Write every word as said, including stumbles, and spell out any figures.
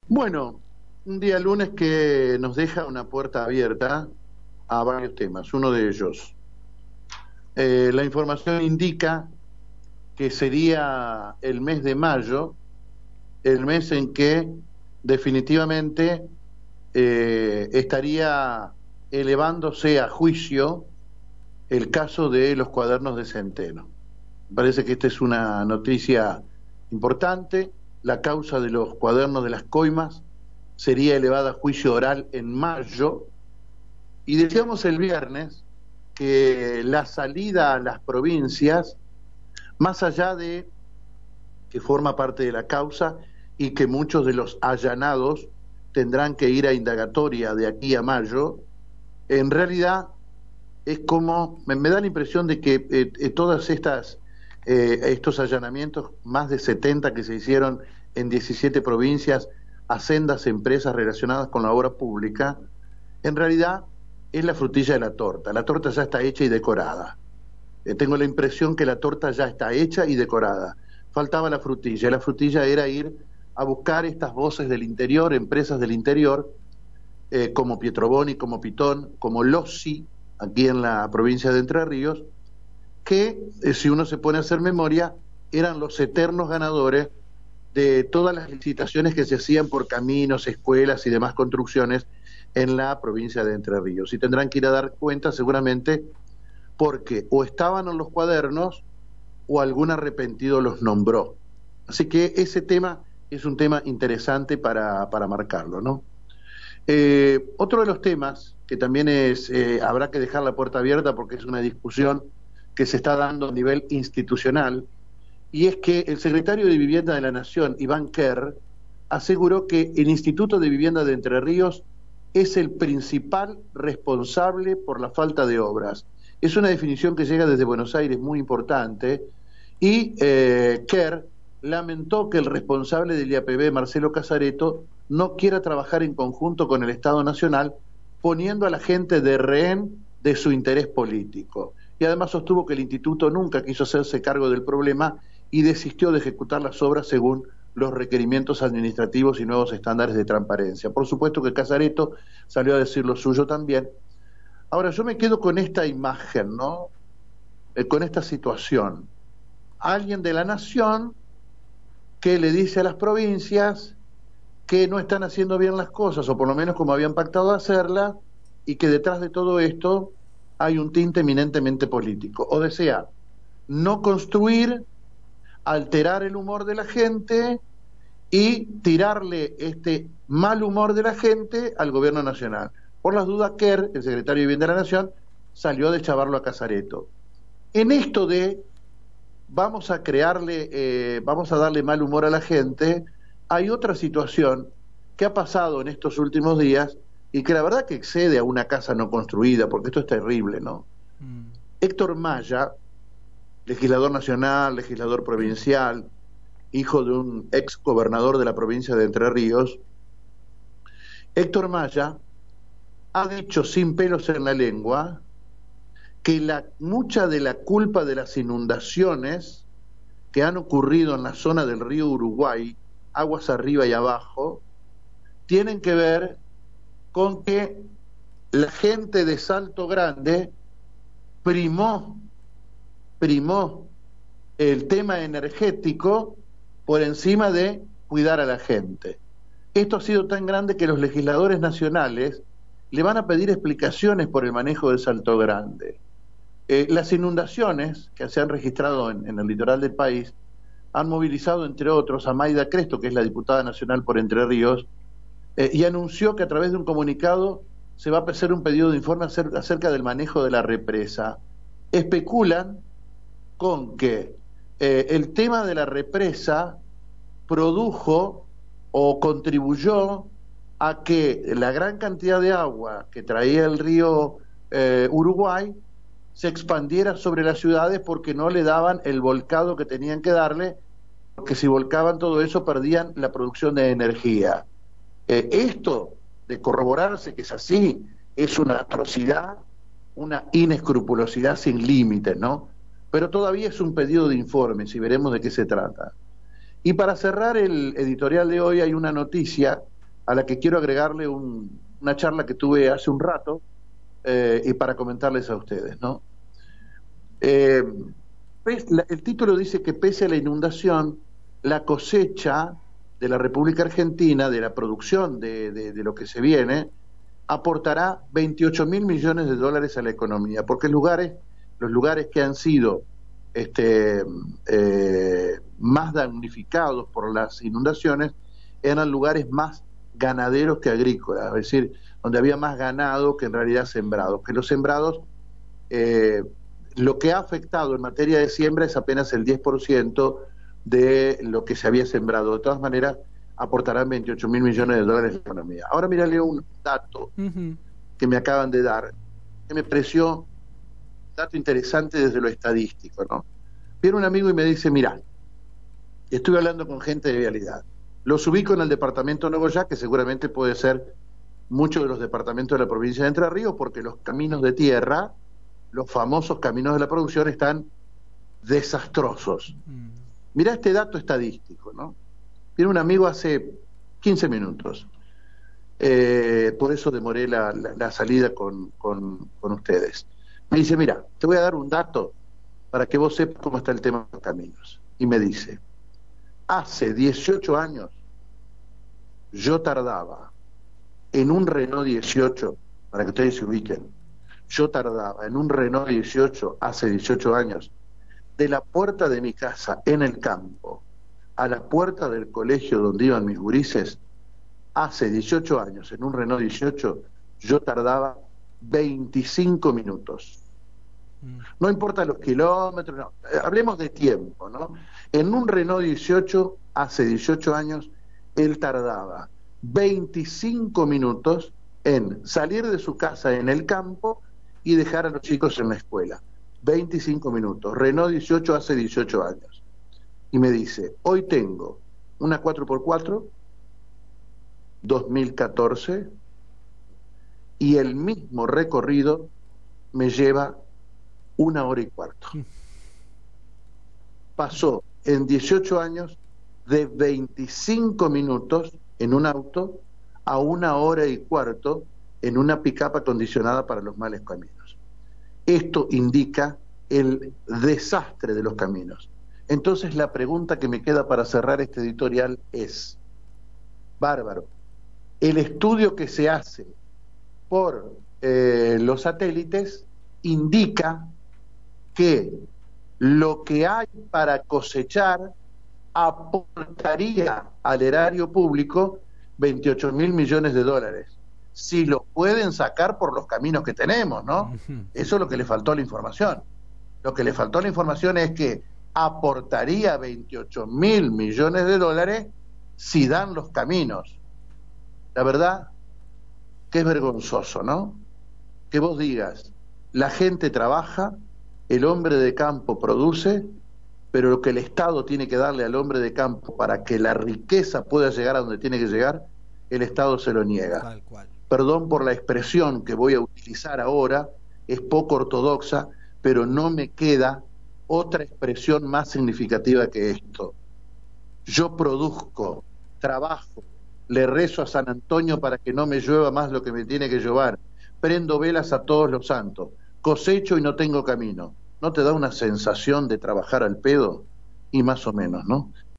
Bueno, un día lunes que nos deja una puerta abierta a varios temas. Uno de ellos, eh, la información indica que sería el mes de mayo, el mes en que definitivamente eh, estaría elevándose a juicio el caso de los cuadernos de Centeno. Parece que esta es una noticia importante. La causa de los cuadernos de las coimas sería elevada a juicio oral en mayo. Y decíamos el viernes que la salida a las provincias, más allá de que forma parte de la causa y que muchos de los allanados tendrán que ir a indagatoria de aquí a mayo, en realidad es como, me, me da la impresión de que eh, eh, todas estas eh, estos allanamientos, más de setenta que se hicieron en diecisiete provincias a sendas empresas relacionadas con la obra pública, en realidad es la frutilla de la torta. La torta ya está hecha y decorada. Eh, tengo la impresión que la torta ya está hecha y decorada. Faltaba la frutilla. La frutilla era ir a buscar estas voces del interior, empresas del interior, eh, como Pietroboni, como Pitón, como Lossi, aquí en la provincia de Entre Ríos, que, eh, si uno se pone a hacer memoria, eran los eternos ganadores de todas las licitaciones que se hacían por caminos, escuelas y demás construcciones en la provincia de Entre Ríos. Y tendrán que ir a dar cuenta seguramente porque o estaban en los cuadernos o algún arrepentido los nombró. Así que ese tema es un tema interesante para, para marcarlo, ¿no? Eh, otro de los temas que también es, eh, habrá que dejar la puerta abierta porque es una discusión que se está dando a nivel institucional, y es que el secretario de Vivienda de la Nación, Iván Kerr, aseguró que el Instituto de Vivienda de Entre Ríos es el principal responsable por la falta de obras. Es una definición que llega desde Buenos Aires muy importante, y eh, Kerr lamentó que el responsable del I A P B, Marcelo Casareto, no quiera trabajar en conjunto con el Estado Nacional, poniendo a la gente de rehén de su interés político. Y además sostuvo que el instituto nunca quiso hacerse cargo del problema y desistió de ejecutar las obras según los requerimientos administrativos y nuevos estándares de transparencia. Por supuesto que Casareto salió a decir lo suyo también. Ahora, yo me quedo con esta imagen, ¿no? Eh, con esta situación. Alguien de la Nación que le dice a las provincias que no están haciendo bien las cosas, o por lo menos como habían pactado hacerlas, y que detrás de todo esto hay un tinte eminentemente político. O desea no construir, alterar el humor de la gente y tirarle este mal humor de la gente al gobierno nacional. Por las dudas, Kerr, el secretario de Vivienda de la Nación, salió de chavarlo a Casareto. En esto de vamos a crearle, eh, vamos a darle mal humor a la gente, hay otra situación que ha pasado en estos últimos días y que la verdad que excede a una casa no construida, porque esto es terrible, ¿no? Mm. Héctor Maya, legislador nacional, legislador provincial, hijo de un ex gobernador de la provincia de Entre Ríos, Héctor Maya ha dicho sin pelos en la lengua que la, mucha de la culpa de las inundaciones que han ocurrido en la zona del río Uruguay, aguas arriba y abajo, tienen que ver con que la gente de Salto Grande primó, primó el tema energético por encima de cuidar a la gente. Esto ha sido tan grande que los legisladores nacionales le van a pedir explicaciones por el manejo de Salto Grande. Eh, las inundaciones que se han registrado en, en el litoral del país han movilizado, entre otros, a Mayda Cresto, que es la diputada nacional por Entre Ríos, eh, y anunció que a través de un comunicado se va a hacer un pedido de informe acerca, acerca del manejo de la represa. Especulan con que eh, el tema de la represa produjo o contribuyó a que la gran cantidad de agua que traía el río eh, Uruguay se expandiera sobre las ciudades porque no le daban el volcado que tenían que darle, porque si volcaban todo eso perdían la producción de energía. Eh, esto, de corroborarse que es así, es una atrocidad, una inescrupulosidad sin límites, ¿no? Pero todavía es un pedido de informes y veremos de qué se trata. Y para cerrar el editorial de hoy hay una noticia a la que quiero agregarle un, una charla que tuve hace un rato eh, y para comentarles a ustedes, ¿no? Eh, el título dice que pese a la inundación, la cosecha de la República Argentina, de la producción de, de, de lo que se viene, aportará veintiocho mil millones de dólares a la economía, porque lugares, los lugares que han sido este, eh, más damnificados por las inundaciones eran lugares más ganaderos que agrícolas, es decir, donde había más ganado que en realidad sembrados, que los sembrados, eh, lo que ha afectado en materia de siembra es apenas el diez por ciento de lo que se había sembrado. De todas maneras, aportarán veintiocho mil millones de dólares a la economía. Ahora mírale un dato uh-huh. que me acaban de dar, que me pareció un dato interesante desde lo estadístico, ¿no? Viene un amigo y me dice, mira, estuve hablando con gente de vialidad, los ubico en el departamento de Nuevo Ya, que seguramente puede ser muchos de los departamentos de la provincia de Entre Ríos, porque los caminos de tierra, los famosos caminos de la producción, están desastrosos. Uh-huh. Mirá este dato estadístico, ¿no? Viene un amigo hace quince minutos, eh, por eso demoré la, la, la salida con, con, con ustedes. Me dice, mira, te voy a dar un dato para que vos sepas cómo está el tema de los caminos. Y me dice, hace dieciocho años yo tardaba en un Renault dieciocho, para que ustedes se ubiquen, yo tardaba en un Renault dieciocho hace dieciocho años, de la puerta de mi casa en el campo a la puerta del colegio donde iban mis gurises, hace dieciocho años, en un Renault dieciocho, yo tardaba veinticinco minutos. No importa los kilómetros, no, hablemos de tiempo, ¿no? En un Renault dieciocho, hace dieciocho años, él tardaba veinticinco minutos en salir de su casa en el campo y dejar a los chicos en la escuela. veinticinco minutos. Renault dieciocho hace dieciocho años. Y me dice, hoy tengo una cuatro por cuatro, dos mil catorce, y el mismo recorrido me lleva una hora y cuarto. Pasó en dieciocho años de veinticinco minutos en un auto a una hora y cuarto en una pick-up acondicionada para los malos caminos. Esto indica el desastre de los caminos. Entonces la pregunta que me queda para cerrar este editorial es, bárbaro, el estudio que se hace por eh, los satélites indica que lo que hay para cosechar aportaría al erario público veintiocho mil millones de dólares. Si lo pueden sacar por los caminos que tenemos, ¿no? Eso es lo que le faltó a la información. Lo que le faltó a la información es que aportaría veintiocho mil millones de dólares si dan los caminos. La verdad que es vergonzoso, ¿no? Que vos digas, la gente trabaja, el hombre de campo produce, pero lo que el Estado tiene que darle al hombre de campo para que la riqueza pueda llegar a donde tiene que llegar, el Estado se lo niega. Tal cual. Perdón por la expresión que voy a utilizar ahora, es poco ortodoxa, pero no me queda otra expresión más significativa que esto. Yo produzco, trabajo, le rezo a San Antonio para que no me llueva más lo que me tiene que llover, prendo velas a todos los santos, cosecho y no tengo camino. ¿No te da una sensación de trabajar al pedo? Y más o menos, ¿no?